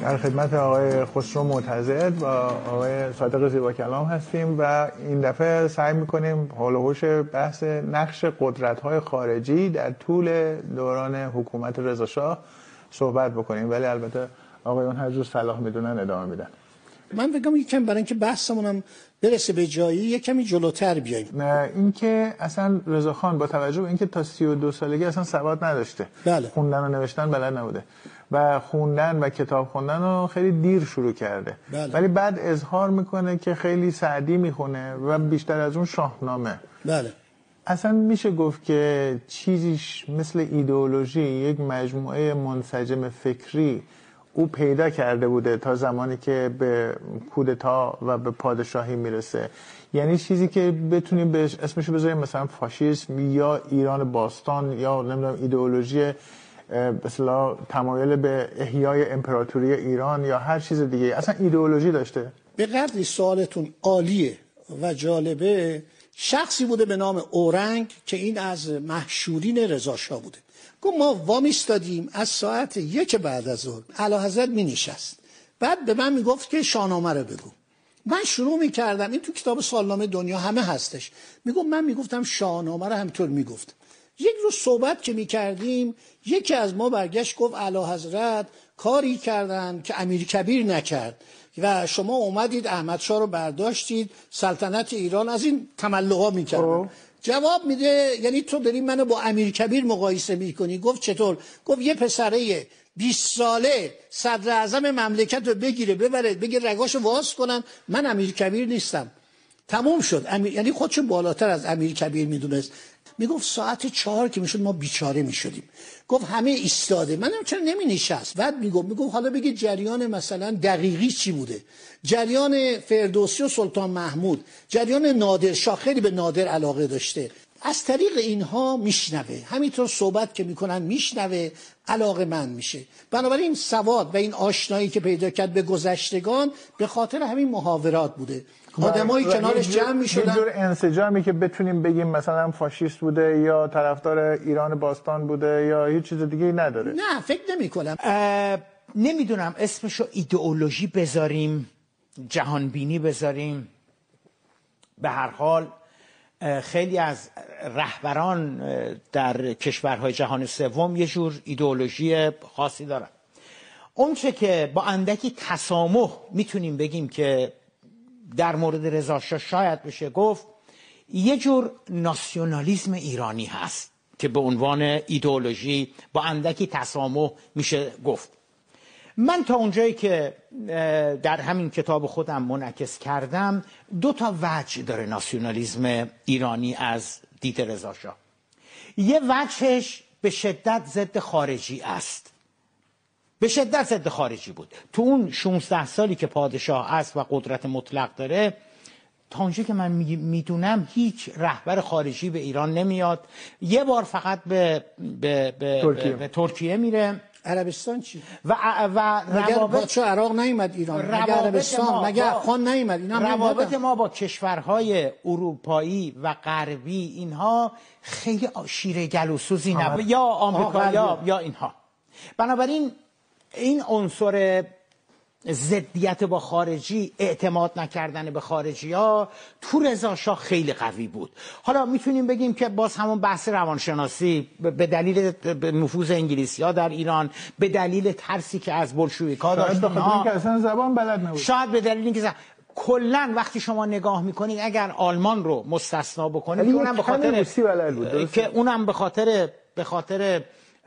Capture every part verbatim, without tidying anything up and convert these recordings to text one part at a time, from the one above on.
در خدمت آقای خسرو معتضد و آقای صادق زیباکلام هستیم و این دفعه سعی میکنیم حول و حوش بحث نقش قدرت‌های خارجی در طول دوران حکومت رضا شاه صحبت بکنیم، ولی البته آقایون هر جور صلاح میدونن ادامه میدن. من بگم یکم برای اینکه بحثمونم برسه به جایی یه کمی جلوتر بیاییم. نه اینکه اصلا رضا خان با توجه به اینکه تا سی و دو سالگی اصلا سواد نداشته، بله. خوندن و نوشتن بلد نبوده و خوندن و کتاب خوندن رو خیلی دیر شروع کرده، بله. ولی بعد اظهار میکنه که خیلی سعدی میخونه و بیشتر از اون شاهنامه. بله. اصلا میشه گفت که چیزیش مثل ایدئولوژی، یک مجموعه منسجم فکری او پیدا کرده بوده تا زمانی که به کودتا و به پادشاهی میرسه، یعنی چیزی که بتونیم بهش اسمشو بذاریم مثلا فاشیسم یا ایران باستان یا نمیدونم ایدئولوژی به اصطلاح تمایل به احیای امپراتوری ایران یا هر چیز دیگه، اصلا ایدئولوژی داشته. به قدری سوالتون عالیه و جالبه. شخصی بوده به نام اورنگ که این از مشهورین رضا شاه بوده. گفت ما وامیستادیم از ساعت یک بعد از ظهر اعلیحضرت می نشست، بعد به من می گفت که شاهنامه رو بگو. من شروع می کردم، این تو کتاب سالنامه دنیا همه هستش، می گفت من می گفتم شاهنامه رو همینطور می گفت. یک روز صحبت که می کردیم یکی از ما برگشت گفت اعلیحضرت کاری کردن که امیر کبیر نکرد و شما اومدید احمد شاه رو برداشتید، سلطنت ایران از این تملقا می کردن. جواب میده یعنی تو داری منو با امیر کبیر مقایسه میکنی. گفت چطور؟ گفت یه پسره بیست ساله صدر اعظم مملکت رو بگیره ببره بگه رگاشو واس کنن، من امیر کبیر نیستم. تموم شد. امیر... یعنی خودشو بالاتر از امیر کبیر میدونست. میگفت ساعت چهار که میشد ما بیچاره میشدیم. گفت همه ایستاده، منم چرا نمی نشست. بعد میگفت میگفت حالا بگید جریان مثلا دقیقی چی بوده، جریان فردوسی و سلطان محمود، جریان نادرشاه، خیلی به نادر علاقه داشته، از طریق اینها میشنوه، همینطور صحبت که میکنن میشنوه، علاقه من میشه. بنابراین سواد و این آشنایی که پیدا کرد به گذشتگان به خاطر همین محاورات بوده. آدمایی کنارش جمع میشدن. یه جور انسجامی که بتونیم بگیم مثلا فاشیست بوده یا طرفدار ایران باستان بوده یا هیچ چیز دیگه نداره. نه فکر نمی کنم. نمیدونم اسمشو ایدئولوژی بذاریم، جهانبینی بذاریم. به هر حال خیلی از رهبران در کشورهای جهان سوم یه جور ایدئولوژی خاصی دارن. اون چه که با اندکی تسامح میتونیم بگیم که در مورد رضا شاه شاید بشه گفت یه جور ناسیونالیسم ایرانی هست که به عنوان ایدئولوژی با اندکی تسامح میشه گفت. من تا اونجایی که در همین کتاب خودم منعکس کردم دو تا وجه داره ناسیونالیسم ایرانی از دید رضا شاه. یه وجهش به شدت ضد خارجی است، به شدت ضد خارجی بود. تو اون شانزده سالی که پادشاه است و قدرت مطلق داره، تا اونجایی که من میدونم هیچ رهبر خارجی به ایران نمیاد. یه بار فقط به, به, به, ترکیه. به, به ترکیه میره. عربستان چی؟ و و مگر پادشاه عراق نیامد ایران؟ مگر عربستان؟ مگر افغان نیامد؟ اینا روابط ما با کشورهای اروپایی و غربی اینها خیلی شیره گلوسوزی نبود، یا آمریکا یا یا اینها. بنابراین این عنصر ضدیت با خارجی، اعتماد نکردن به خارجی ها تو رضا شاه خیلی قوی بود. حالا میتونیم بگیم که باز همون بحث روانشناسی به دلیل نفوذ انگلیسی ها در ایران، به دلیل ترسی که از بلشویک‌ها داشتن، شاید بخاطر اینکه اصلا زبان بلد نبود، شاید به دلیل اینکه زبان... کلا وقتی شما نگاه میکنید اگر آلمان رو مستثنا بکنید که اونم به خاطر که اونم به خاطر به خاطر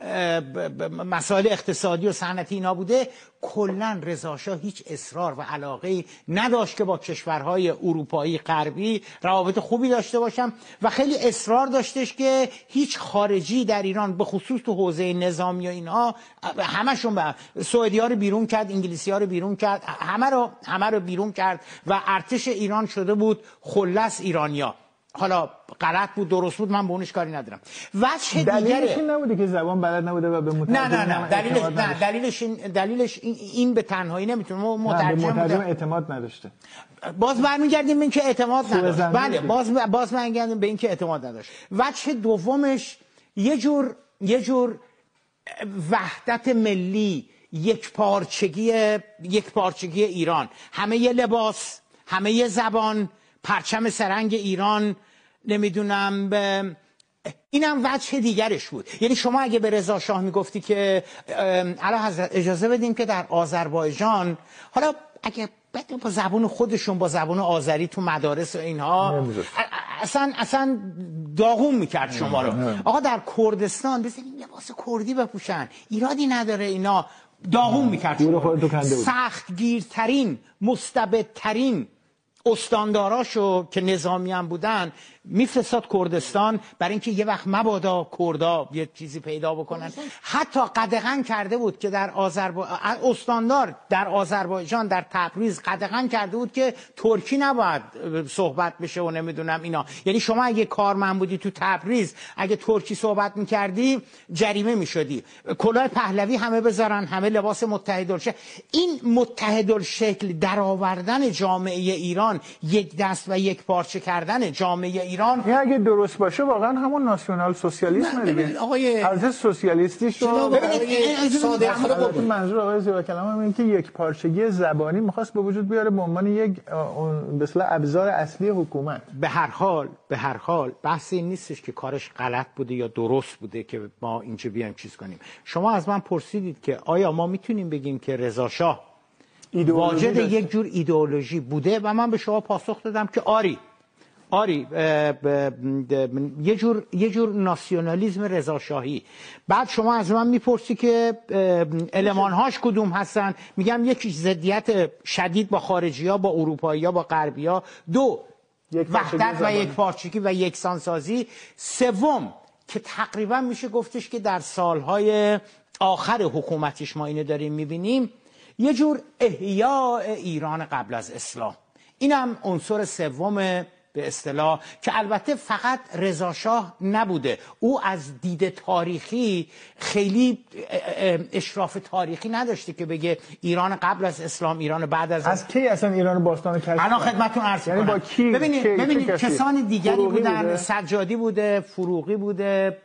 مسائل اقتصادی و صنعتی اینا بوده، کلا رضا شاه هیچ اصرار و علاقه‌ای نداشت که با کشورهای اروپایی غربی روابط خوبی داشته باشم و خیلی اصرار داشتش که هیچ خارجی در ایران به خصوص تو حوزه نظامی و اینها همشون به سعودی‌ها رو بیرون کرد، انگلیسی‌ها رو بیرون کرد، همه رو همه رو بیرون کرد و ارتش ایران شده بود خلص ایرانیا. حالا غلط بود درست بود من به اونش کاری ندارم. وجه دلیلش این نبوده که زبان بلد نبوده و به مترجم نه نه نه دلیلش نه دلیلش این دلیلش این, این به تنهایی نمیتونه مترجم, مترجم اعتماد نداشته. باز برمیگردیم به این که اعتماد نداشت. بله باز باز برمیگردیم به این که اعتماد نداشت. وجه دومش یه جور یه جور وحدت ملی، یک پارچگی یک پارچگی ایران، همه ی لباس، همه ی زبان، پرچم سرنگ ایران، نمیدونم ب... اینم وجه دیگرش بود. یعنی شما اگه به رضا شاه میگفتی که اعلی حضرت اجازه بدیم که در آذربایجان، حالا اگه با زبون خودشون، با زبون آذری تو مدارس و اینها، اصلا اصلا داغون میکرد شما رو. آقا در کردستان بزنین لباس کردی بپوشن، ایرادی نداره، اینا داغون میکرد شما رو. سخت گیرترین، مستبدترین استانداراشو که نظامی هم بودن میفرستاد کردستان برای اینکه یه وقت مبادا کردا یه چیزی پیدا بکنن. حتی قدغن کرده بود که در آذربایجان استاندار در آذربایجان در تبریز قدغن کرده بود که ترکی نباید صحبت بشه و نمیدونم اینا. یعنی شما اگه کارمند بودی تو تبریز، اگه ترکی صحبت میکردی جریمه میشدی. کلاه پهلوی همه بذارن، همه لباس متحدالشکل. این متحدالشکل درآوردن جامعه ایران، یک دست و یک پارچه کردن جامعه ایران، این اگه درست باشه واقعا همون ناسیونال سوسیالیسم دیگه. آقای ارز سوسیالیستیش رو ببینید ساده رو منظور آقای زیباکلام هم این که یک پارچگی زبانی می‌خواست به وجود بیاره به عنوان یک به اصطلاح ابزار اصلی حکومت. به هر حال به هر حال بحث این نیستش که کارش غلط بوده یا درست بوده که ما اینجا بیایم چیز کنیم. شما از من پرسیدید که آیا ما میتونیم بگیم که رضا شاه واجد یک جور ایدئولوژی بوده و من به شما پاسخ دادم که آری آری یه جور یه جور ناسیونالیسم رضاشاهی. بعد شما از من میپرسی که المانهاش کدوم هستن، میگم یکی ضدیت شدید با خارجی‌ها، با اروپایی‌ها، با غربی‌ها، دو وحدت و یک پارچگی و یکسانسازی، سوم که تقریبا میشه گفتش که در سالهای آخر حکومتش ما اینو داریم میبینیم، یه جور احیاء ایران قبل از اسلام. اینم عنصر سوم به اصطلاح که البته فقط رضا شاه نبوده. او از دید تاریخی خیلی اشراف تاریخی نداشته که بگه ایران قبل از اسلام، ایران بعد از از کی اصلا ایران باستان کشف الان خدمتتون عرض یعنی با کی ببینید کی ببینید کسان دیگری بودن بوده؟ سجادی بوده، فروغی بوده،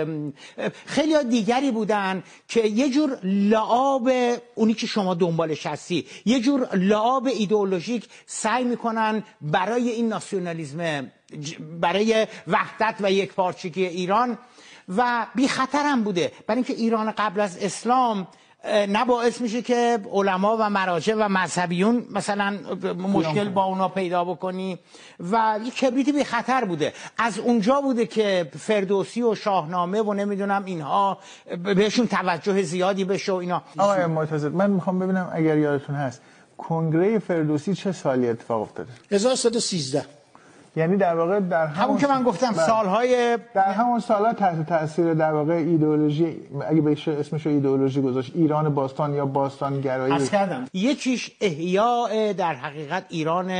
خیلی ها دیگری بودن که یه جور لعاب اونی که شما دنبالش هستی، یه جور لعاب ایدئولوژیک سعی میکنن برای این ناسیونالیسم، برای وحدت و یک پارچگی ایران، و بی خطر هم بوده برای اینکه ایران قبل از اسلام نه باعث میشه که علما و مراجع و مذهبیون مثلا مشکل با اونا پیدا بکنی، و یک کبریت بی خطر بوده. از اونجا بوده که فردوسی و شاهنامه و نمیدونم اینها بهشون توجه زیادی بشه و اینا. آقای معتضد، من میخوام ببینم اگر یادتون هست کنگره فردوسی چه سالی اتفاق افتاده؟ هزار و سیصد و سیزده. یعنی در واقع در همون, همون که من گفتم بر... سالهای در همون سالها تحت تاثیر در واقع ایدئولوژی، اگه بهش اسمش رو ایدئولوژی گذاشت، ایران باستان یا باستان گرایی عرض کردم یکیش احیاء در حقیقت ایران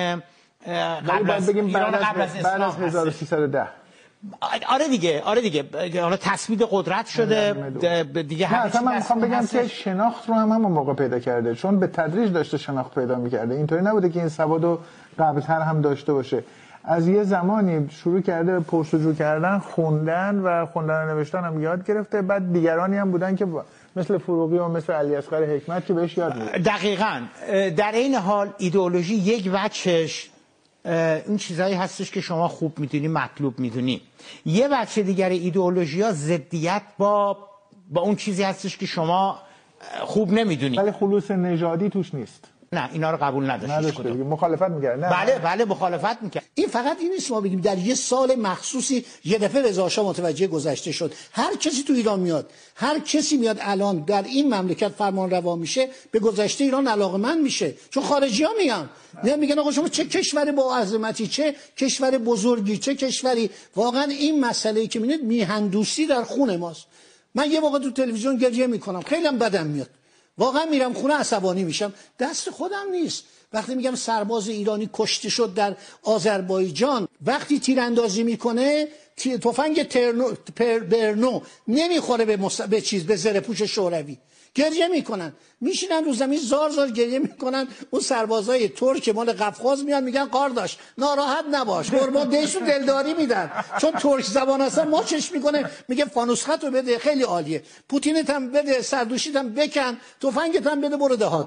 قبل از بگیم ایران بعد قبل از از بعد از هزار و سیصد و ده. آره دیگه آره دیگه حالا تثبیت قدرت شده دیگه. نه اصلا من میخوام بگم که شناخت رو هم همون موقع پیدا کرده، چون به تدریج داشته شناخت پیدا میکرده. اینطوری نبوده که این سوادو قبل‌تر هم داشته باشه. از یه زمانی شروع کرده به پرسجو کردن، خوندن و خوندن و نوشتن هم یاد گرفته. بعد دیگرانی هم بودن که مثل فروغی و مثل علی اصغر حکمت که بهش یاد میده. دقیقاً. در این حال ایدئولوژی یک وجهش این چیزایی هستش که شما خوب میدونی، مطلوب میدونی. یه بچه دیگر ایدئولوژی ها ضدیت با با اون چیزی هستش که شما خوب نمیدونی. ولی خلوص نژادی توش نیست. نه اینا رو قبول نداشت. مخالفت می‌کرد. نه بله بله مخالفت می‌کرد. این فقط این نیست ما بگیم در یه سال مخصوصی یه دفعه رضا شاه متوجه گذشته شد. هر کسی تو ایران میاد، هر کسی میاد الان در این مملکت فرمان روا میشه، به گذشته ایران علاقه‌مند میشه. چون خارجی‌ها میان نه میگن آقا شما چه کشور با عظمتی، چه کشور بزرگی، چه کشوری. واقعا این مسئله‌ای که می‌بینید میهندوستی در خون ماست. من یه موقع تو تلویزیون گریه میکنم، خیلی هم بدم میاد. واقعا میرم خونه عصبانی میشم، دست خودم نیست. وقتی میگم سرباز ایرانی کشته شد در آذربایجان، وقتی تیراندازی میکنه تفنگ ترنو پر برنو نمیخوره به, مص... به چیز به زره پوش شوروی. گریه میکنن، میشینن رو زمین زار زار گریه میکنن. اون سربازای ترک مال قفقاز میان میگن قارداش ناراحت نباش، قربان دهشون دلداری میدن، چون ترک زبان هستن. ماچش میکنه میگه فانوس خط رو بده، خیلی عالیه، پوتینت هم بده، سردوشیت هم بکن، تفنگت هم بده، برو دهات.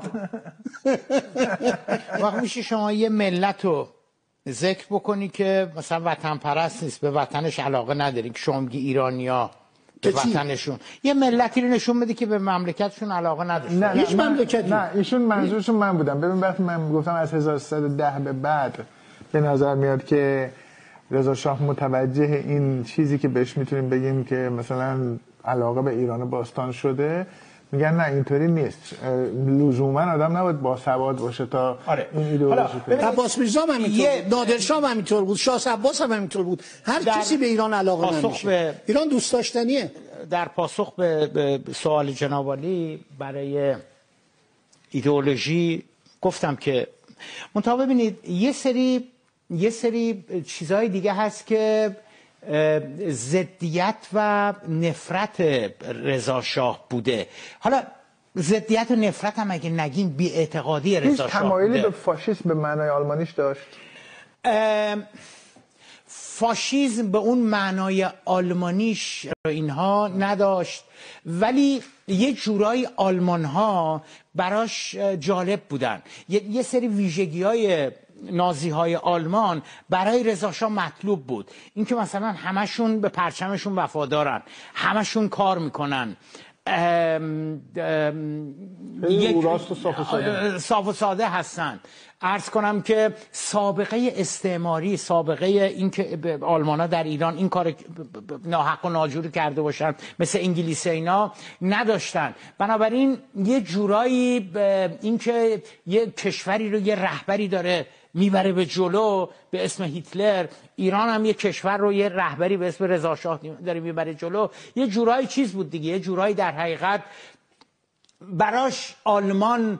وقت میشه شما یه ملت رو ذکر بکنی که مثلا وطن پرست نیست، به وطنش علاقه نداری، که شما میگی ایرانیا به وطنشون، یه ملتی رو نشون بده که به مملکتشون علاقه نداشت. نه هیچ مملکتی. نه ایشون منظورشون من بودم. ببین وقتی من گفتم از هزار و سیصد و ده به بعد به نظر میاد که رضا شاه متوجه این چیزی که بهش میتونیم بگیم که مثلا علاقه به ایران باستان شده، میگن نه اینطوری نیست، لزوما آدم نباید باسواد باشه تا آره. این ایدئولوژی پیدا. عباس میرزا هم همینطور بود، نادرشاه هم همینطور بود، شاه عباس هم همینطور بود. هر کسی به ایران علاقه نمیشه. به... ایران دوست داشتنیه. در پاسخ به, به سوال جناب عالی برای ایدئولوژی گفتم که منتها ببینید یه سری یه سری چیزهای دیگه هست که ضدیت و نفرت رضا شاه بوده. حالا ضدیت و نفرت هم اگه نگیم بی‌اعتقادی رضا شاه بوده. تمایلی به فاشیسم به معنای آلمانیش داشت؟ فاشیسم به اون معنای آلمانیش اینها نداشت، ولی یه جورایی آلمان ها براش جالب بودن. یه, یه سری ویژگی های نازی های آلمان برای رضا شاه مطلوب بود. اینکه مثلا همشون به پرچمشون وفادارن، همشون کار میکنن، ام یک راست و صاف و ساده صاف و ساده هستن. عرض کنم که سابقه استعماری، سابقه اینکه آلمانا در ایران این کار ناحق و ناجور کرده باشن مثل انگلیس اینا نداشتن. بنابراین یه جورایی اینکه یه کشوری رو یه رهبری داره میبره به جلو به اسم هیتلر، ایران هم یه کشور رو یه رهبری به اسم رضا شاه داره میبره جلو، یه جورایی چیز بود دیگه، یه جورایی در حقیقت براش آلمان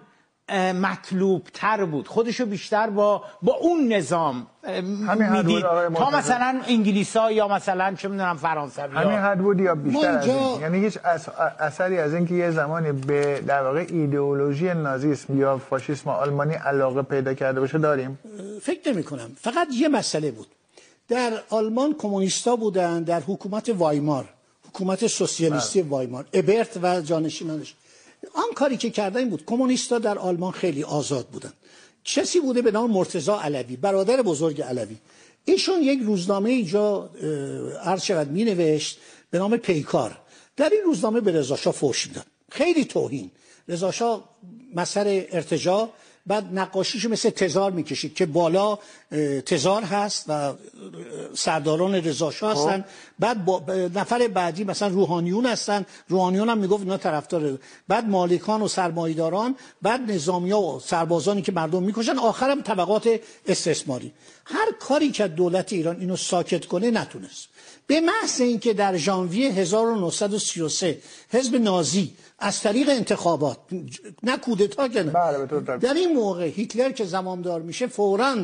مطلوب تر بود، خودشو بیشتر با با اون نظام میدید تا مثلا انگلیسا یا مثلا چه میدونم فرانسوی. همین حد بود یا بیشتر از این؟ یعنی هیچ اثری از اینکه یه زمانی به در واقع ایدئولوژی نازیسم یا فاشیسم آلمانی علاقه پیدا کرده باشه داریم؟ فکر نمی کنم. فقط یه مسئله بود، در آلمان کمونیستا بودن، در حکومت وایمار، حکومت سوسیالیستی وایمار، ابرت و جانشینانش. آن کاری که کردن این بود، کمونیستا در آلمان خیلی آزاد بودن. کسی بوده به نام مرتضی علوی، برادر بزرگ علوی، ایشون یک روزنامه اینجا عرض شود می نوشت به نام پیکار. در این روزنامه به رضا شاه فحش میداد، خیلی توهین. رضا شاه مسئله ارتجاع، بعد نقاشیشو مثل تزار میکشید که بالا تزار هست و سرداران رضا شاه هستن، بعد با نفر بعدی مثلا روحانیون هستن، روحانیون هم میگفت اینا طرفدار، بعد مالکان و سرمایه‌داران، بعد نظامیا و سربازانی که مردم میکشن، آخرم طبقات استثماری. هر کاری که دولت ایران اینو ساکت کنه نتونست. به محض اینکه در ژانویه هزار و نهصد و سی و سه حزب نازی از طریق انتخابات، نه کودتا که در این موقع هیتلر که زمامدار میشه، فوراً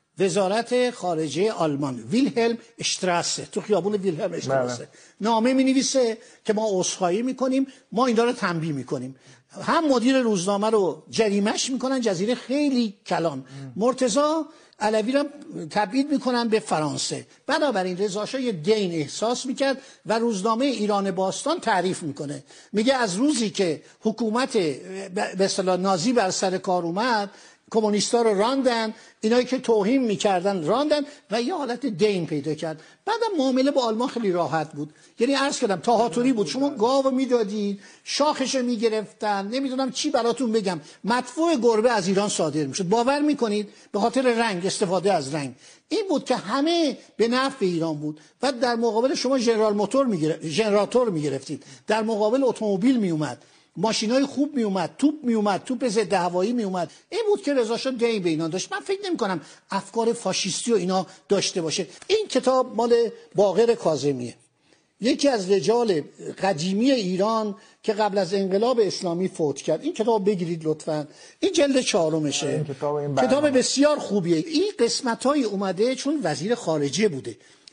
وزارت خارجه آلمان ویلهلم اشتراسه، تو خیابون ویلهلم اشتراسه، نامه می نویسه که ما عذرخواهی میکنیم، ما این رو تنبیه میکنیم. هم مدیر روزنامه رو جریمهش میکنن، جزیره خیلی کلان. مرتضی علوی رو تبعید میکنن به فرانسه. بنابراین رضا شاه یه دین احساس میکرد و روزنامه ایران باستان تعریف میکنه، میگه از روزی که حکومت به اصطلاح نازی بر سر کار اومد، کمونیستا رو راندن، اینایی که توهین میکردن راندن و یه حالت دین پیدا کرد. بعدم معامله با آلمان خیلی راحت بود. یعنی عرض کردم تاهاتوری بود، شما گاو میدادید، شاخش رو میگرفتن، نمیدونم چی براتون بگم، مدفوع گربه از ایران صادر میشد. باور میکنید؟ به خاطر رنگ، استفاده از رنگ. این بود که همه به نفع ایران بود. و در مقابل شما ژنرال موتور میگرفت، ژنراتور میگرفتید، در مقابل اتومبیل میومد، ماشینای خوب می اومد، توپ می اومد، توپ ضد هوایی می اومد. این بود که رضا شاه دی به اینا داشت. من فکر نمی کنم افکار فاشیستی و اینا داشته باشه. این کتاب مال باقر کاظمیه، یکی از رجال قدیمی ایران که قبل از انقلاب اسلامی فوت کرد. این کتاب بگیرید لطفاً، این جلد چهارمشه. این کتاب, این کتاب بسیار خوبیه. این قسمت‌های اومده چون وزیر خارجه بوده،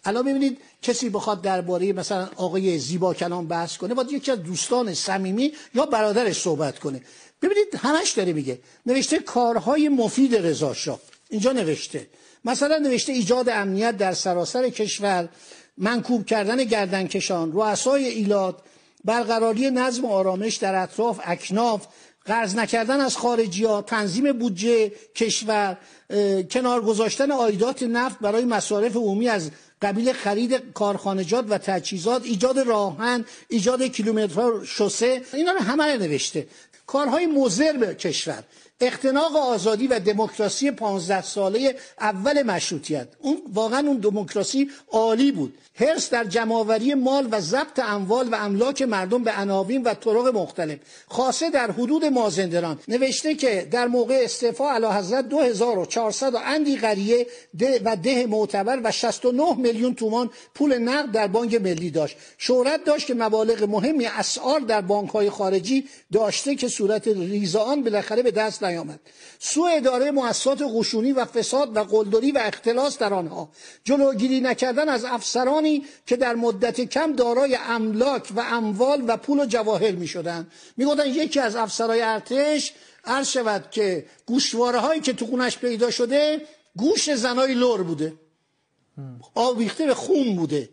الان ببینید کسی بخواد درباره مثلا آقای زیبا کلام بحث کنه باید یکی از دوستان صمیمی یا برادرش صحبت کنه. ببینید همش داره میگه، نوشته کارهای مفید رضا شاه، اینجا نوشته مثلا نوشته ایجاد امنیت در سراسر کشور، منکوب کردن گردنکشان، رؤسای ایلات، برقراری نظم و آرامش در اطراف اکناف، قرض نکردن از خارجی‌ها، تنظیم بودجه کشور، کنار گذاشتن عایدات نفت برای مصارف عمومی از قبیل خرید کارخانجات و تجهیزات، ایجاد راهن، ایجاد کیلومترها شوسه، اینا رو همه رو نوشته. کارهای مضر به کشور، اختناق آزادی و دموکراسی پانزده ساله اول مشروطیت، اون واقعا اون دموکراسی عالی بود. حرص در جمع‌آوری مال و ضبط اموال و املاک مردم به عناوین و طرق مختلف، خاصه در حدود مازندران. نوشته که در موقع استعفا اعلیحضرت دو هزار و چهارصد و اندی قریه ده و ده معتبر و شصت و نه میلیون تومان پول نقد در بانک ملی داشت. شهرت داشت که مبالغ مهمی اسعار در بانک‌های خارجی داشته که صورت ریز آن بالاخره به دست نیامد. سوء اداره مؤسسات قشونی و فساد و قلدری و اختلاس در آنها، جلوگیری نکردن از افسرانی که در مدت کم دارای املاک و اموال و پول و جواهر می شدن. می گفتن یکی از افسرهای ارتش عرض شود که گوشواره هایی که تو خونش پیدا شده گوش زنای لور بوده، آویخته به خون بوده.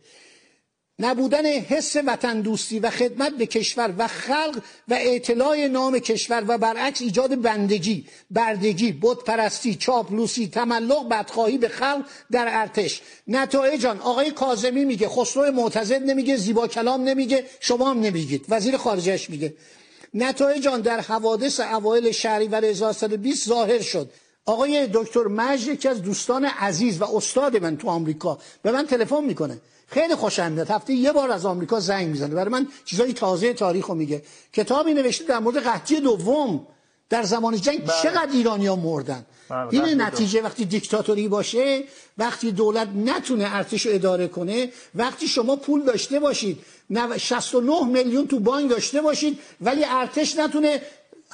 نبودن حس وطن دوستی و خدمت به کشور و خلق و اطلاع نام کشور و برعکس ایجاد بندگی، بردگی، بت پرستی، چاپلوسی، تملق، بدخواهی به خلق در ارتش. نتایج آن آقای کاظمی میگه، خسرو معتضد نمیگه، زیبا کلام نمیگه، شما هم نمیگید، وزیر خارجهش میگه. نتایج آن در حوادث اوایل شهریور هزار و سیصد و بیست ظاهر شد. آقای دکتر مجد یکی از دوستان عزیز و استاد من تو آمریکا به من تلفن میکنه، خیلی خوشم میاد، هفته یه بار از آمریکا زنگ میزنه، برای من چیزای تازه تاریخو میگه. کتابی نوشته در مورد قحطی دوم در زمان جنگ، بله. چقدر ایرانی‌ها مردن. بله. این نتیجه وقتی دیکتاتوری باشه، وقتی دولت نتونه ارتش رو اداره کنه، وقتی شما پول داشته باشید، شصت و نه میلیون تو بانک داشته باشید ولی ارتش نتونه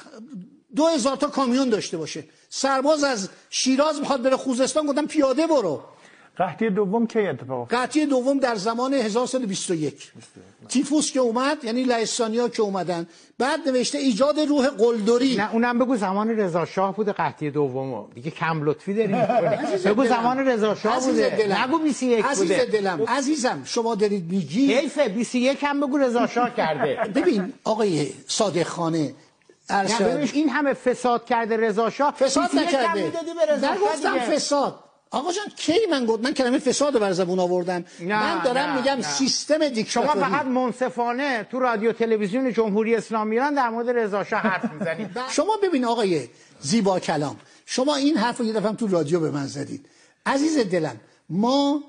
دو هزار تا کامیون داشته باشه، سرباز از شیراز میخواد بره خوزستان، گفتم پیاده برو. قحطی دوم کی اتفاق افتاد؟ قحطی دوم در زمان هزار و سیصد و بیست و یک. تیفوس که اومد، یعنی لهستانی‌ها که اومدن، بعد نوشته ایجاد روح قلدری. نه اونم بگو زمان رضا شاه بوده قحطی دومو. دیگه کم لطفی داری می‌کنی. بگو زمان رضا شاه بوده. نگو بیست و یک بوده. عزیز دلم، عزیزم شما دارید میگی حیفه بیست و یک هم بگو رضا شاه کرده. ببین آقای صادق خانه ارشد این همه فساد کرده رضا شاه، فساد نکرده. نگفتم فساد. آقا جان کی من گفت من کلمه فساد بر زبون آوردم؟ من دارم نه، میگم نه. سیستم دیکتاتوری. شما فقط منصفانه تو رادیو تلویزیون جمهوری اسلامی ایران در مورد رضا شاه حرف میزنید. شما ببین آقای زیبا کلام، شما این حرفو یه دفعه تو رادیو به من زدید. عزیز دلم، ما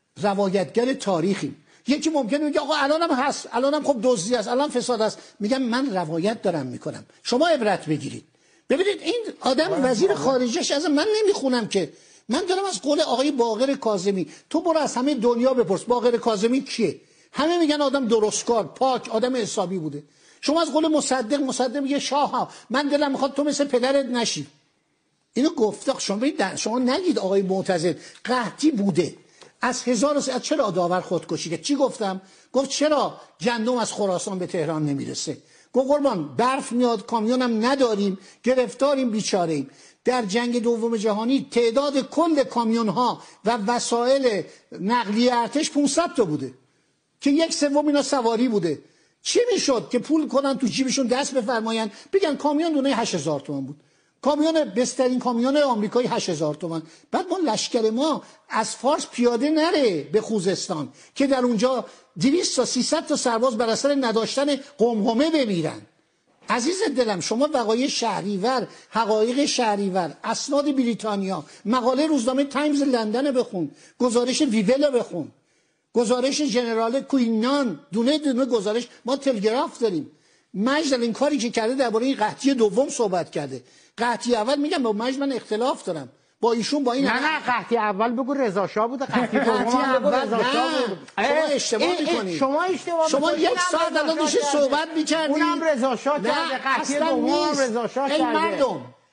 روایتگر تاریخیم. یکی ممکنه بگه آقا الانم هست، الانم خب دزدی است، الان فساد است. میگم من روایت دارم میکنم، شما عبرت بگیرید. ببینید این آدم وزیر خارجه‌اش از من نمیخونم که، من دارم از قول آقای باقر کاظمی. تو برو از همه دنیا بپرس باقر کاظمی کیه، همه میگن آدم درستکار، پاک، آدم حسابی بوده. شما از قول مصدق، مصدق میگه شاه من دلم میخواد تو مثل پدرت نشی. اینو گفته. شما شما نگید آقای معتضد قحطی بوده از هزار و سیصد. چرا داور خودکشی کرد؟ چی گفتم؟ گفت چرا گندم از خراسان به تهران نمیرسه؟ گفت قربان برف میاد، کامیونم نداریم، گرفتاریم، بیچاره‌ایم. در جنگ دوم جهانی تعداد کل کامیون ها و وسایل نقلیه ارتش پانصد تا بوده که یک سوم اینا سواری بوده. چی میشد که پول کنن تو جیبشون دست بفرماین بگن کامیون دونه هشت هزار تومان بود، کامیون بسترین کامیون آمریکایی هشت هزار تومان. بعد ما لشکر ما از فارس پیاده نره به خوزستان که در اونجا دویست تا سیصد تا سرباز بر اثر نداشتن قمقمه بمیرن. عزیز دلم شما وقایع شهریور، حقایق شهریور، اسناد بریتانیا، مقاله روزنامه تایمز لندن بخون، گزارش ویول بخون، گزارش جنرال کوینان، دونه دونه گزارش. ما تلگراف داریم. مجد این کاری که کرده درباره این قحطی دوم صحبت کرده. قحطی اول میگم با مجد من اختلاف دارم با ایشون با این. نه نه قحطی اول بگو رضا شاه بوده، قحطی دوم بگو رضا شاه بود. شما اشتباه میکنید. شما اشتباه شما یک ساعت الان داشتید صحبت میکردید. اونم رضا شاه کرده، قحطی دوم رضا شاه کرده. مردم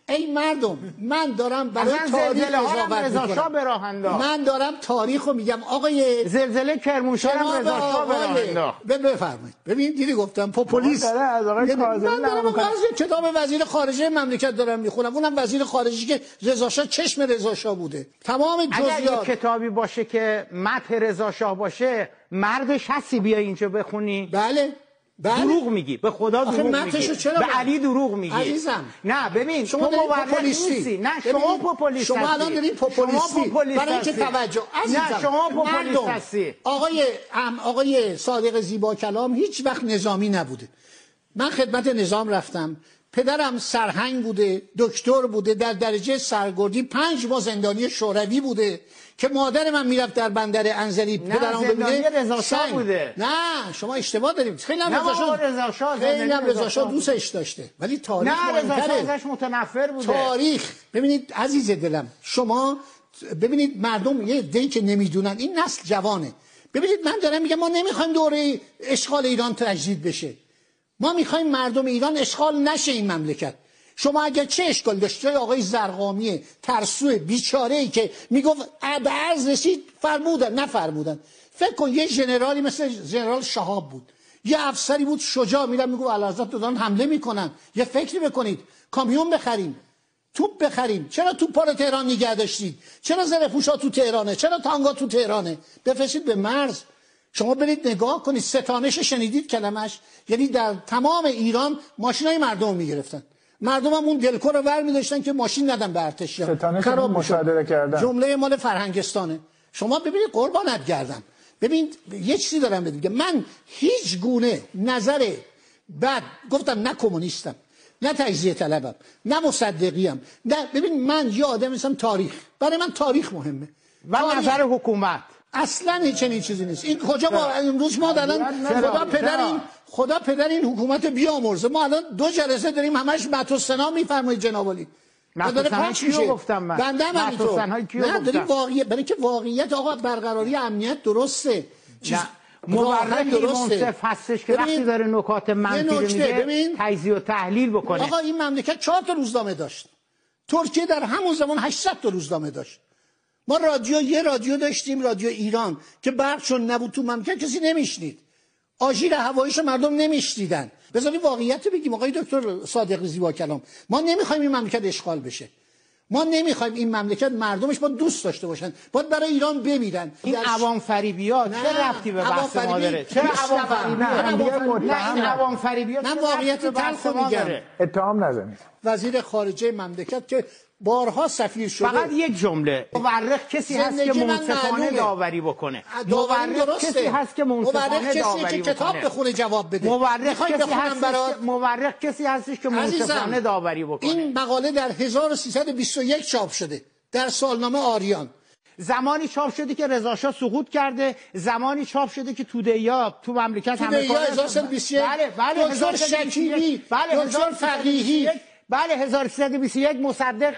ای مردم، من دارم برای تاریخ قضاوت میکنم. من دارم تاریخ رو میگم. آقای زلزله کرمانشاه هم رضا شاه به راه انداخت. بفرمایید. ببین دیدی گفتم پوپولیست. من دارم از کتاب وزیر خارجه مملکت دارم میخونم. اونم وزیر خارجی که رضا شاه چشم رضا شاه بوده. تمام جزئیات. اگر کتابی باشه که مدح رضا شاه باشه، مردش هستی بیا اینجا بخونی؟ بله. بله. دروغ میگی، به خدا دروغ میگی، به علی دروغ میگی. عزیزم نه ببین شما تو مورخ نیستی. نه شما پوپولیست شما الان دارین پوپولیستی برای اینکه توجه. عزیزم نه شما پوپولیست هستی. آقای ام آقای صادق زیبا کلام هیچ وقت نظامی نبوده. من خدمت نظام رفتم، پدرم سرهنگ بوده، دکتر بوده، در درجه سرگردی پنج ماه زندانی شوروی بوده که مادر من میرفت در بندر انزلی پدرم ببینه. رضا شاه بوده. نه شما اشتباه دارید. خیلی هم رضا شاه خیلی هم رضا شاه دوستش داشته، ولی تاریخ نه رضا شاه ازش متنفر بوده. تاریخ ببینید عزیز دلم، شما ببینید مردم یه دی که نمیدونن، این نسل جوانه. ببینید من دارم میگم ما نمیخوایم دوره اشغال ایران تجدید بشه. ما میخوایم مردم ایران اشغال نشه این مملکت. شما اگر چه اشکال داشت جای آقای زرقامی ترسو بیچاره‌ای که میگفت به عرض رسید فرمودن نفرمودن. فکر کن یه ژنرالی مثل ژنرال شهاب بود، یه افسری بود شجاع، میرم میگفت اعلیحضرت دارن حمله میکنن، یه فکری بکنید، کامیون بخریم، توپ بخریم. چرا توپا رو تهران نگه داشتید؟ چرا زره پوشا تو تهرانه؟ چرا تانگا تو تهرانه؟ بفرستید به مرز. شما برید نگاه کنید، ستانش شنیدید کلمش؟ یعنی در تمام ایران ماشینای مردم میگرفتن، مردم هم اون دلکو رو ور می‌داشتن که ماشین ندن به ارتشیان. خراب مصادره کردن. جمله مال فرهنگستانه. شما ببینید قربانت گردم. ببین یه چیزی دارم بگم، من هیچ گونه نظر بد گفتم، نه کمونیستم، نه تجزیه طلبم، نه مصدقیم، نه. ببین من یه آدم هستم تاریخ، برای من تاریخ مهمه و نظر حکومت اصلا هیچ چنین چیزی نیست. این کجا ما امروز ما الان خدا پدر این خدا پدر این حکومت بیامرزه، ما الان دو جلسه داریم همش متن سنا میفرمایید جناب عالی. متن کیو گفتم من؟ بنده هم همینطور. نه داریم واقعیت، برای که واقعیت آقا برقراری امنیت درسته. چیز مورخی منصف هستش که وقتی داره نکات منفی میگه تجزیه و تحلیل بکنه. آقا این مملکت چهار تا روزنامه داشت. ترکیه در همون زمان هشتصد تا روزنامه داشت. ما رادیو یه رادیو داشتیم، رادیو ایران، که برق چون نبود تو مملکت کسی نمیشنید، آژیر هواییشو مردم نمیشنیدن. بذارید واقعیت بگیم آقای دکتر صادق زیبا کلام، ما نمیخوایم این مملکت اشغال بشه، ما نمیخوایم این مملکت مردمش با دوست داشته باشن، باید برای ایران بمیرن. این عوام فریبیات چه ربطی به بحث ما داره؟ چرا عوام فریبیات؟ نه این عوام فریبیات من واقعیت تلخ میگم. اتهام نزنید. وزیر خارجه مملکت که بارها سفیر شده. فقط یک جمله، مورخ کسی هست که منصفانه داوری بکنه. مورخ کسی هست که منصفانه داوری بکنه. کتاب بخونه جواب بده. مورخ کسی هست برات مورخ کسی هستش که منصفانه داوری بکنه. این مقاله در هزار و سیصد و بیست و یک چاپ شده در سالنامه آریان. زمانی چاپ شده که رضا شاه سقوط کرده، زمانی چاپ شده که توده‌یا تو مملکت همه کار هزار و سیصد و بیست و یک. بله بله دکتر شکیبی، دکتر فقیهی، بله هزار و سیصد و بیست و یک مصدق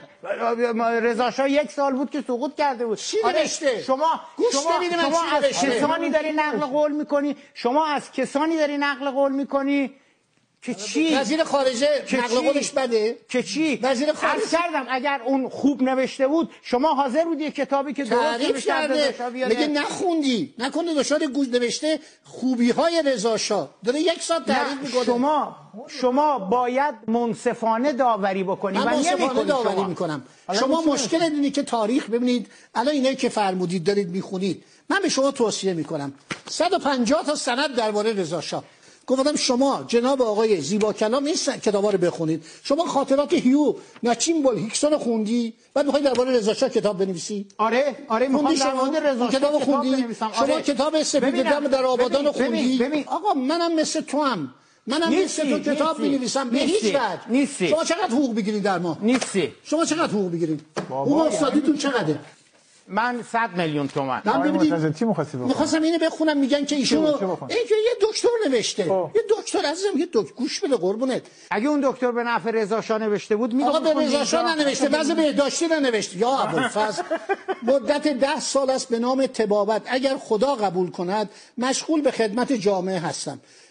رضا شاه یک سال بود که سقوط کرده بود. چی نوشته؟ شما شما, شما از کسانی داری نقل قول میکنی، شما از کسانی داری نقل قول میکنی که چی؟ وزیر خارجه نقل قولش بده؟ که چی؟ وزیر خارجه کردم اگر اون خوب نوشته بود شما حاضر بودی کتابی که درست نوشته کرده میگه نخوندی، نکنه دچار گوش نوشته خوبی های رضا شاه داره یک ساعت تعریف میکنه. شما شما باید منصفانه داوری بکنید. من منصفانه داوری شما. میکنم. شما مشکل اینه که تاریخ ببینید الان اینایی که فرمودید دارید میخونید، من به شما توصیه میکنم صد و پنجاه تا سند درباره رضا شاه گفتم شما جناب آقای زیبا کلام این کتابا رو بخونید. شما خاطرات هیو ناچیمبل هیکسون خوندی بعد میخوای درباره رضا شاه کتاب بنویسی؟ آره آره میخوام در مورد رضا شاه کتاب خوندی؟ آره. شما کتاب سپید دم در آبادان رو خوندی؟ ببین. آقا منم مثل تو هم منم مثل تو کتاب می‌نویسم به هیچ وجه. شما چقدر حقوق بگیرید در ماه؟ نیستی. شما چقدر حقوق بگیرید؟ اون استادیتون چقدره؟ من صد میلیون تومان. من چی می‌خواستی بخونم؟ می‌خواستم اینو بخونم میگن که ایشون این که یه دکتر نوشته. اوه. یه دکتر عزیزم یه دکتر گوش بده قربونت. اگه اون دکتر به نفع رضا شاه نوشته بود میگم آقا به رضا شاه ننوشته، وضع بهداشتی ننوشته. یا ابوالفضل مدت ده سال است به نام طبابت اگر خدا قبول کند مشغول به خدمت جامعه هستم.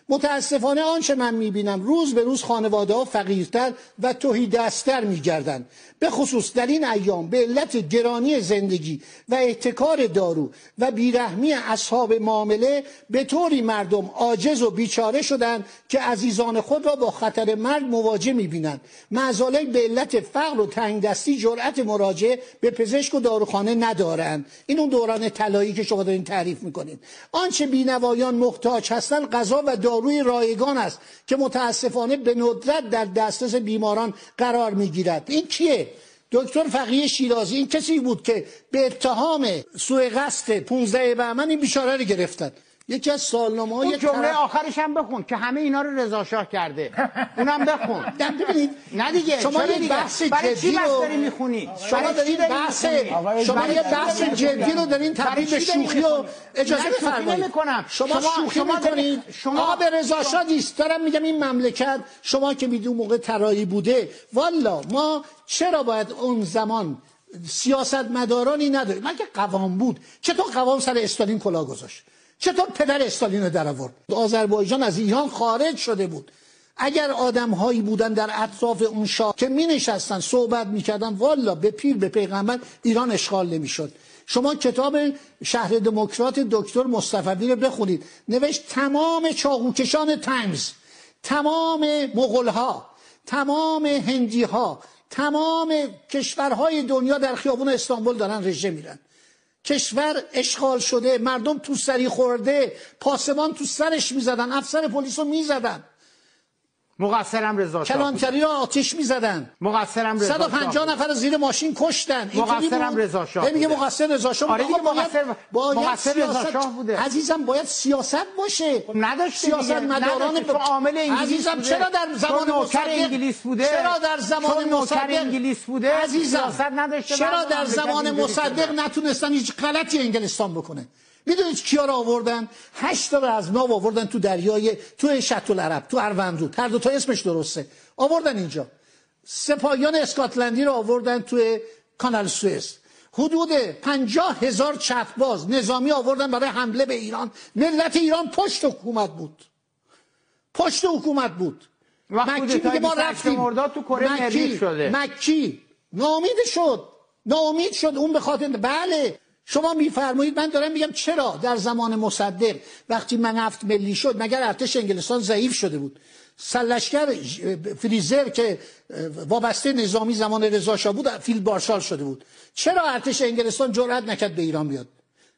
متاسفانه آنچه من میبینم روز به روز خانواده ها فقیرتر و تهیدستر میگردند، به خصوص در این ایام به علت گرانی زندگی و احتکار دارو و بیرحمی اصحاب معامله به طوری مردم عاجز و بیچاره شدند که عزیزان خود را با خطر مرگ مواجه میبینند. معذالک به علت فقر و تنگدستی جرأت مراجعه به پزشک و داروخانه ندارند. این اون دوران طلایی که شما دارین تعریف میکنید. آنچه بینوایان محتاج هستند غذا و داروی رایگان است که متاسفانه به ندرت در دسترس بیماران قرار میگیرد. این کیه؟ دکتر فقیه شیرازی این کسی بود که به اتهام سوء قصد پانزده بهمن این بیچاره رو گرفتن. یکی از سالنامه‌های اون جمله آخرش هم بخون که همه اینا رو رضا شاه کرده. اونم بخون. ببینید نه دیگه شما یه بحث جدی رو داری میخونی؟ شما دارین بحث شما یه بحث جدی رو دارین تبدیل به شوخی و اجازه بفرمایید. شما شوخی میکنید. آقا به رضا شاه نیست. دارم میگم این مملکت شما که میدون موقع طرایی بوده والا ما چرا باید اون زمان سیاستمدارانی نداریم؟ مگه قوام بود؟ چطور قوام سر استالین کلاه گذاشت؟ چطور پدر استالین رو در آورد؟ آذربایجان از ایران خارج شده بود. اگر آدم هایی بودن در اطراف اون شاه که می نشستن صحبت می کردن والا به پیر به پیغمبر ایران اشغال نمی شد. شما کتاب شهر دموکرات دکتر مصطفی رو بخونید. نوشت تمام چاقوکشان تایمز، تمام مغول ها، تمام هندی ها، تمام کشورهای دنیا در خیابون استانبول دارن رژه میرن. کشور اشغال شده، مردم تو سری خورده، پاسبان تو سرش میزدن، افسر پلیس رو میزدن، مقصرم رضا شاه، کلانتری رو آتش میزدن، مقصرم رضا شاه، صد و پنجاه نفر زیر ماشین کشتن. مقصرم رضا شاه. میگه مقصر رضا شاه. آره دیگه مقصر مقصر رضا شاه بوده. عزیزم باید سیاست باشه. نداشت سیاست مداران ب... عامل انگلیس عزیزم بوده. چرا در زمان نوکر انگلیس بوده؟ چرا در زمان نوکر انگلیس بوده؟ عزیزم سیاست نداشته. چرا در زمان مصدق نتونستن هیچ غلطی انگلستان بکنه؟ میدونید کیا رو آوردن؟ هشت تا از ناو آوردن تو دریای تو شط العرب تو اروندرود، هر دو تا اسمش درسته، آوردن اینجا. سپاهیان اسکاتلندی رو آوردن تو کانال سوئز. حدود پنجاه هزار چترباز نظامی آوردن برای حمله به ایران. ملت ایران پشت حکومت بود، پشت حکومت بود. مکی میگه ما رفتیم مرداد تو کره مریخ شده. مکی ناامید شد، ناامید شد اون به خاطر بله. شما میفرمایید، من دارم میگم چرا در زمان مصدق وقتی منفت ملی شد مگر ارتش انگلستان ضعیف شده بود؟ سرلشکر فریزر که وابسته نظامی زمان رضا شاه بود فیلد مارشال شده بود. چرا ارتش انگلستان جرئت نکرد به ایران بیاد؟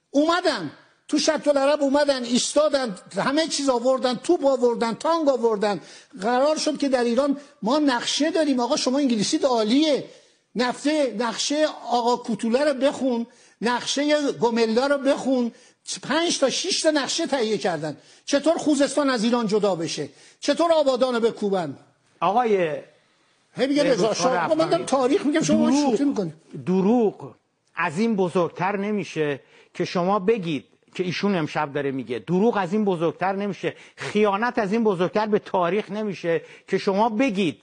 اومدن تو شط العرب، اومدن ایستادن، همه چیز آوردن، توپ آوردن، تانک آوردن. قرار شد که در ایران ما نقشه داریم. آقا شما انگلیسیت عالیه، نفته نقشه آقا کوتوله رو بخون، نقشه گوملا رو بخون. پنج تا شش تا نقشه تهیه کردن چطور خوزستان از ایران جدا بشه، چطور آبادان رو بکوبن. آقای هی میگه رضا شاه، من دارم تاریخ میگم شما شوخی میکنید. دروغ از این بزرگتر نمیشه که شما بگید که ایشون امشب داره میگه. دروغ از این بزرگتر نمیشه، خیانت از این بزرگتر به تاریخ نمیشه که شما بگید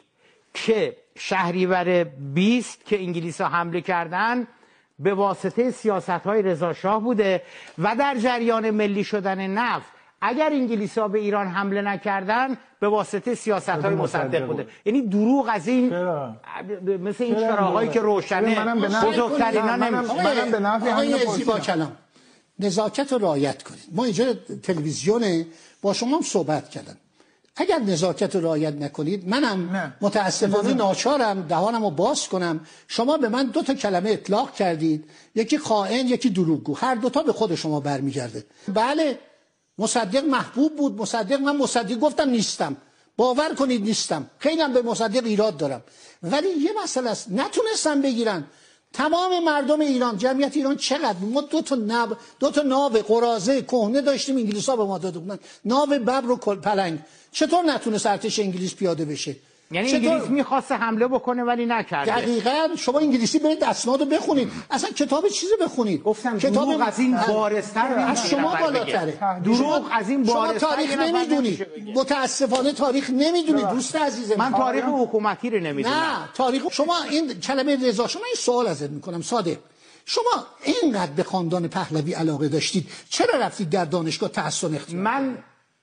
که شهریور بیست که انگلیس ها حمله کردن به واسطه سیاست‌های رضا شاه بوده و در جریان ملی شدن نفت اگر انگلیس ها به ایران حمله نکردن به واسطه سیاست‌های مصدق بوده. یعنی دروغ از این چرا؟ مثل این چراغایی که روشنه بزرگترینا نمیشه. منم به نفع همین زیبا کلام نزاکت رو رعایت کنید. ما اینجا تلویزیونه با شما هم صحبت کردم. اگر نزاکت رو رعایت نکنید منم نه. متاسفانه ناچارم دهانم رو باز کنم. شما به من دو تا کلمه اطلاق کردید، یکی خائن یکی دروغگو، هر دوتا به خود شما برمیگرده. بله مصدق محبوب بود، مصدق من مصدق گفتم نیستم، باور کنید نیستم، خیلی هم به مصدق ایراد دارم، ولی یه مسئله است نتونستم بگیرن. تمام مردم ایران، جمعیت ایران چقدر؟ ما دو تا ناو دو تا ناو قراضه کهنه داشتیم، انگلیس‌ها به ما داده بودن، ناو ببر و پلنگ. چطور نتونست ارتش انگلیس پیاده بشه؟ یعنی انگلیس میخواست حمله بکنه ولی نکرده. دقیقاً. شما انگلیسی برید اسنادو بخونید، اصلا کتاب چیزی بخونید. گفتم کتاب دروغ از این بارستر از شما بالاتره. دروغ از این بارستر. شما تاریخ نمیدونید، متاسفانه تاریخ نمیدونید دوست عزیز من. تاریخ حکومتی رو نمیدونم. نه تاریخ شما این کلمه رضا، شما این سوال ازت میکنم صادق، شما اینقدر به خاندان پهلوی علاقه داشتید، چرا رفتید در دانشگاه تحسن اختیار؟ من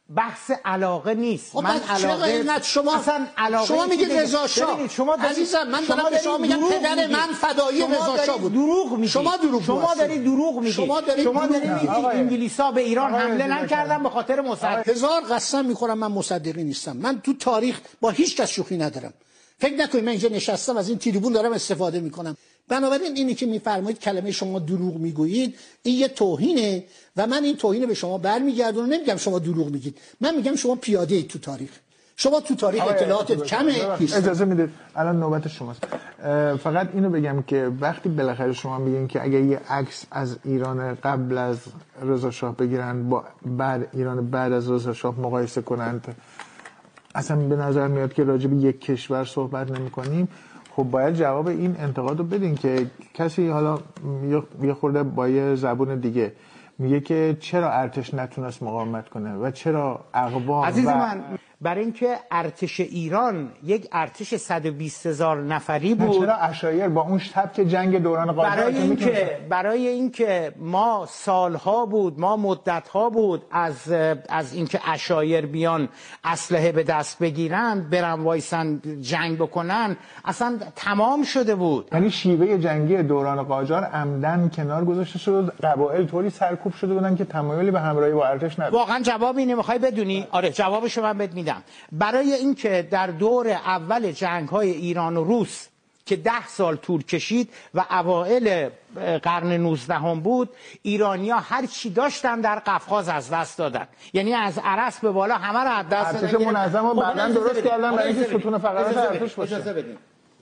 بحث علاقه نیست. من علاقه شما شما میگید رضا شاه. شما عزیزم من دارم به شما میگم پدر من فدایی رضا شاه بود. دروغ میگید. شما دروغ شما دارید دروغ میگید. شما دارید شما دارید میگید انگلیسا به ایران حمله نکردن به خاطر مصدق. هزار قسم میخورم من مصدقی نیستم. من تو تاریخ با هیچ کس شوخی ندارم. فکر نکنید من اینجا نشستم از این تریبون دارم استفاده میکنم. بنابراین اینی که میفرمایید کلمه شما دروغ میگویید این یه توهینه و من این توهین به شما برمیگردونم. نمیگم شما دروغ میگید، من میگم شما پیاده اید تو تاریخ. شما تو تاریخ اطلاعاتت کمه. اجازه میدید الان نوبت شماست. فقط اینو بگم که وقتی بالاخره شما میگین که اگه یه عکس از ایران قبل از رضا شاه بگیرن با بعد ایران بعد از رضا شاه مقایسه کنند، اصلا به نظر میاد که راجع به یک کشور صحبت نمی‌کنیم. خب باید جواب این انتقاد رو بدین که کسی حالا یه خورده با یه زبون دیگه میگه که چرا ارتش نتونست مقاومت کنه و چرا اقوام. عزیز و... من برای اینکه ارتش ایران یک ارتش صد و بیست هزار نفری بود. چرا عشایر با اون سبک جنگ دوران قاجار برای اینکه برای اینکه ما سالها بود ما مدتها بود از از اینکه عشایر بیان اسلحه به دست بگیرن برن وایسن جنگ بکنن اصلا تمام شده بود. یعنی شیوه جنگی دوران قاجار عمدن کنار گذاشته شد، قبایل طوری سرکوب شده بودن که تمایلی به همراهی با ارتش نداشت. واقعا جواب اینه میخوای بدونی؟ آره جوابشو من بهت میدم. برای اینکه در دور اول جنگ‌های ایران و روس که ده سال طول کشید و اوایل قرن نوزدهم بود، ایرانی‌ها هر چی داشتن در قفقاز از دست دادن. یعنی از عرس به بالا همه رو از دست دادن. ارتش منظم رو بعداً درست کردن برای اینکه ستون فقرات ارتش باشه. اجازه بدین.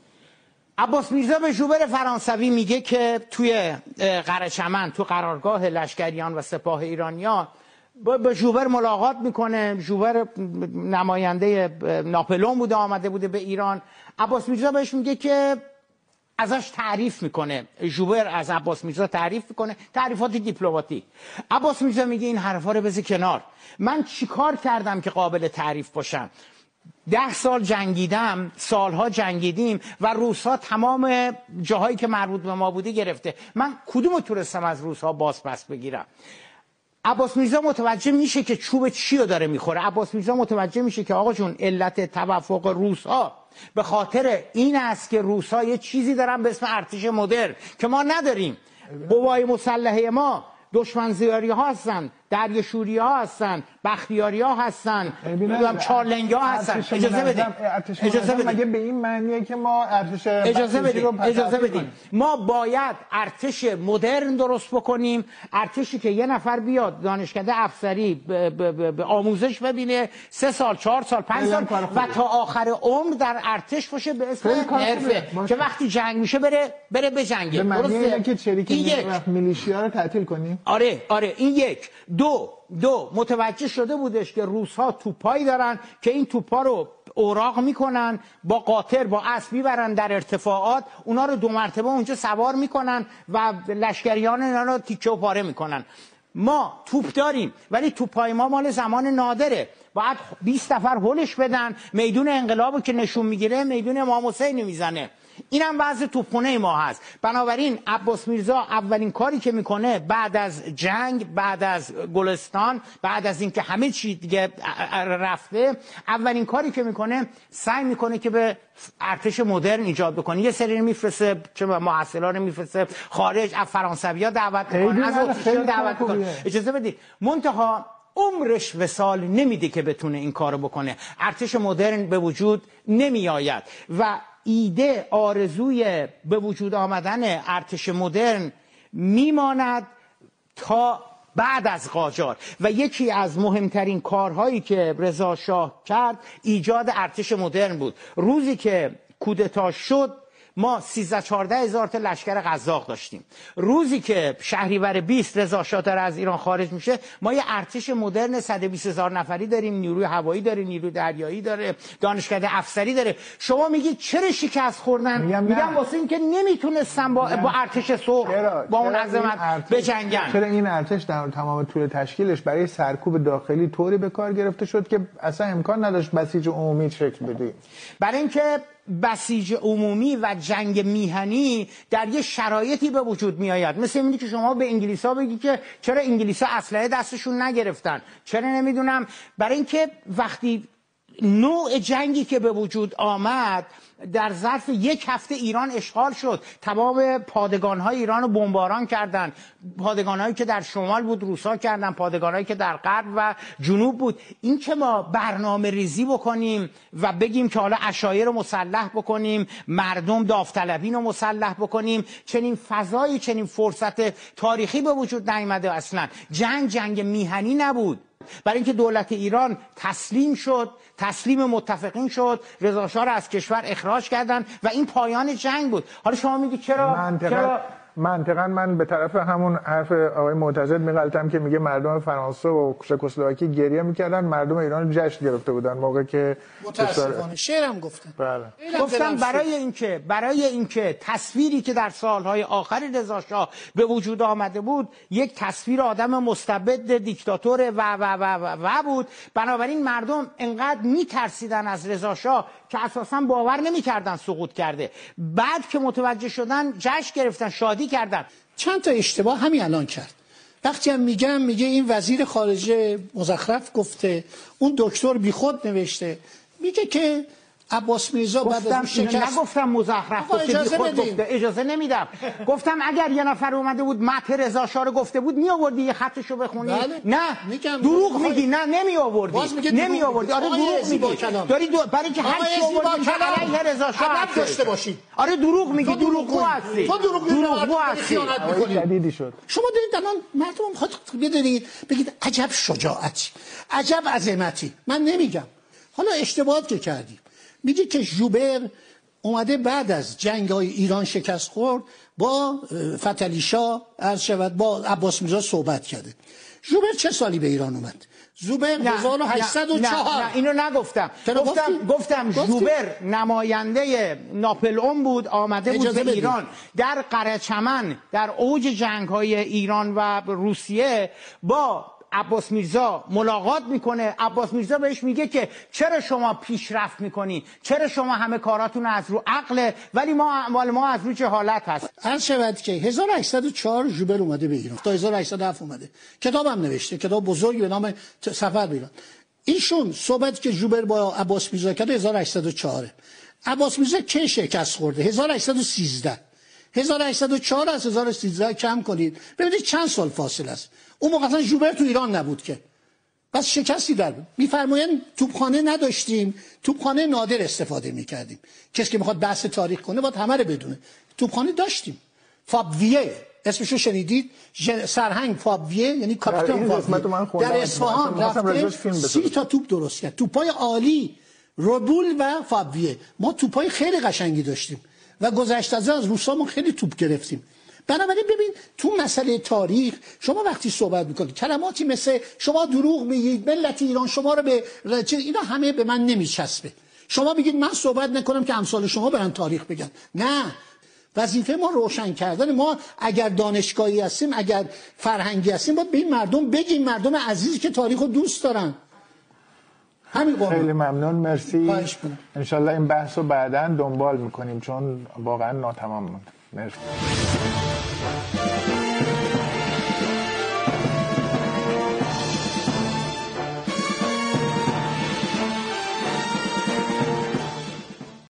عباس میرزا به ژوبر فرانسوی میگه که توی قره چمن تو قرارگاه لشکریان و سپاه ایرانیان با ژوبر ملاقات میکنه. ژوبر نماینده ناپلئون بوده، آمده بوده به ایران. عباس میرزا بهش میگه که ازش تعریف میکنه. ژوبر از عباس میرزا تعریف میکنه، تعریفات دیپلماتیک. عباس میرزا میگه این حرفا رو بذار کنار، من چیکار کردم که قابل تعریف باشم؟ ده سال جنگیدم، سالها جنگیدیم و روس‌ها تمام جاهایی که مربوط به ما بوده گرفته. من کدومو تونستم از روس‌ها باز پس بگیرم؟ عباس میرزا متوجه میشه که چوب چی رو داره میخوره. عباس میرزا متوجه میشه که آقا جون علت توفق روس‌ها به خاطر این است که روس‌ها یه چیزی دارن به اسم ارتش مدرن که ما نداریم. قوای مسلحه ما دشمن زیاری ها هستن، دریاشوری ها هستن، بختیاری ها هستن، نمیدونم چارلنگی ها هستن. اجازه بدید. اجازه بدید. مگه به این معنیه که ما ارتش اجازه بدید. اجازه بدید. ما باید ارتش مدرن درست بکنیم، ارتشی که یه نفر بیاد دانشکده افسری به آموزش ببینه سه سال، چهار سال، پنج سال و تا آخر عمر در ارتش باشه به اسم حرفه که وقتی جنگ میشه بره بره بجنگه. درسته که چریک میلیشیا رو تعطیل کنیم. آره آره این یک. دو دو متوجه شده بودش که روس‌ها توپایی دارن که این توپا رو اوراق میکنن، با قاطر با اسب میبرن در ارتفاعات، اونا رو دو مرتبه اونجا سوار میکنن و لشکریان اینا رو تیکه و پاره میکنن. ما توپ داریم ولی توپای ما مال زمان نادره، باید بیست نفر هولش بدن. میدون انقلابو که نشون میگیره میدون امام حسین میزنه. اینم وضع توپخونه ما هست. بنابراین عباس میرزا اولین کاری که میکنه بعد از جنگ، بعد از گلستان، بعد از اینکه همه چی دیگه رفته، اولین کاری که میکنه سعی میکنه که به ارتش مدرن ایجاد بکنه. یه سری میفرسته چه محصلا رو میفرسته خارج، از فرانسویا دعوت میکنه، از اتریشیا دعوت میکنه. اجازه بدید. منتها عمرش وصال نمیده که بتونه این کارو بکنه. ارتش مدرن به وجود نمی آید و ایده آرزوی به وجود آمدن ارتش مدرن میماند تا بعد از قاجار. و یکی از مهمترین کارهایی که رضا شاه کرد ایجاد ارتش مدرن بود. روزی که کودتا شد ما سیزده چهارده هزار تا لشکر قزاق داشتیم. روزی که شهریور بیست رضا شاه داره از ایران خارج میشه، ما یه ارتش مدرن صد و بیست هزار نفری داریم، نیروی هوایی داره، نیروی دریایی داره، دانشکده افسری داره. شما میگید چرا شکست خوردن؟ میگم واسه اینکه نمیتونستن با با ارتش سرخ با اون عظمت بجنگن. چرا این ارتش در تمام طول تشکیلش برای سرکوب داخلی طوری به کار گرفته شد که اصلا امکان نداشت بسیج عمومی شکل بده؟ برای اینکه بسیج عمومی و جنگ میهنی در یه شرایطی به وجود می آید. مثل اینی که شما به انگلیسا بگی که چرا انگلیسا اسلحه دستشون نگرفتن، چرا نمیدونم، برای اینکه وقتی نوع جنگی که به وجود آمد در ظرف یک هفته ایران اشغال شد، تمام پادگان‌های ایران رو بمباران کردن، پادگان‌هایی که در شمال بود روسا کردن، پادگان‌هایی که در غرب و جنوب بود. این که ما برنامه ریزی بکنیم و بگیم که حالا عشایر رو مسلح بکنیم، مردم داوطلبین رو مسلح بکنیم، چنین فضایی، چنین فرصت تاریخی به وجود نیامده. اصلا جنگ جنگ میهنی نبود، برای اینکه دولت ایران تسلیم شد، تسلیم متفقین شد، رضا شاه را از کشور اخراج کردن و این پایان جنگ بود. حالا شما میگی چرا منطقا چرا منطقا من به طرف همون حرف آقای معتزد میغلطم که میگه مردم فرانسه و چکسلواکی گریه میکردن، مردم ایران جشن گرفته بودن موقع که متاسفانه شعرم گفتم. بله. گفتم برای اینکه برای اینکه تصویری که در سالهای آخر رضا شاه به وجود آمده بود یک تصویر آدم مستبد دیکتاتور و و و و, و بود، بنابراین مردم انقدر میترسیدن از رضا شاه که اساسا باور نمیکردن سقوط کرده. بعد که متوجه شدن جشن گرفتن، شادی کردن. چند تا اشتباه همین الان کرد. وقتی هم میگم میگه این وزیر خارجه مزخرف گفته، اون دکتر بیخود نوشته، میگه که عباس میرزا بعد از شکست. نگفتم مزخرف گفته، بیخود گفته، اجازه نمیدم. گفتم اگر یه نفر اومده بود مدح رضا شاه رو گفته بود می آوردی یه خطشو بخونی؟ بله. نه دروغ میگی، نه نمی آوردی، نمی آوردی. آره دروغ میگی، داری دو... برای اینکه هر چی آوردی که علیه رضا شاه ادب داشته باشی. آره دروغ میگی، دروغگو هستی، تو دروغگو هستی. جدیدی شد. شما دارید الان مردم میخواد بدونید بگید عجب شجاعتی، عجب عظمتی. من نمیگم. حالا اشتباهات که کردی، میگه که ژوبر اومده بعد از جنگ های ایران شکست خورد با فتحعلی شاه عرض شود با عباس میرزا صحبت کرده. ژوبر چه سالی به ایران اومد؟ ژوبر هزار و هشتصد و چهار. نه, نه اینو نگفتم. گفتم گفتم ژوبر نماینده ناپلئون بود، آمده بود به ایران در قره چمن در اوج جنگ های ایران و روسیه با عباس میرزا ملاقات میکنه. عباس میرزا بهش میگه که چرا شما پیشرفت میکنی، چرا شما همه کاراتون از رو عقله ولی ما مال ما از رو جهالت هست. عرض شود که هزار و هشتصد و چهار ژوبر اومده به ایران، تا هزار و هشتصد و هفت اومده، کتابم نوشته، کتاب بزرگی به نام سفر به ایران. ایشون صحبت که ژوبر با عباس میرزا کرده هزار و هشتصد و چهار. عباس میرزا کی شکست خورده؟ هزار و هشتصد و سیزده. هزار و هشتصد و چهار از هزار و سیزده کم کنید ببینید چند سال فاصله است. اون موقع اصلا ژوبر تو ایران نبود که، بس شکستی در بود. میفرمایند توپخانه نداشتیم، توپخانه نادر استفاده میکردیم. کسی که میخواد بحث تاریخ کنه باید همه رو بدونه. توپخانه داشتیم. فابویه اسمشو شنیدید؟ سرهنگ فابویه یعنی کاپیتان فابویه در اصفهان رفته سی تا توپ درست کرد، توپای عالی، ربول و فابویه. ما توپای خیلی قشنگی داشتیم و گذشته از روسامون خیلی توپ گرفتیم. بنابراین ببین تو مسئله تاریخ شما وقتی صحبت میکنید کلماتی مثل شما دروغ میگید، ملت ایران شما رو به رچه، اینا همه به من نمیچسبه. شما میگید من صحبت نکنم که امثال شما برن تاریخ بگن. نه، وظیفه ما روشن کردن. ما اگر دانشگاهی هستیم، اگر فرهنگی هستیم، باید به این مردم بگیم، مردم عزیزی که تاریخ رو دوست دارن. همین قربان. خیلی ممنون، مرسی. انشالله این بحث رو بعداً دنبال میکنیم چون واقعا ناتمام موند. مرسی.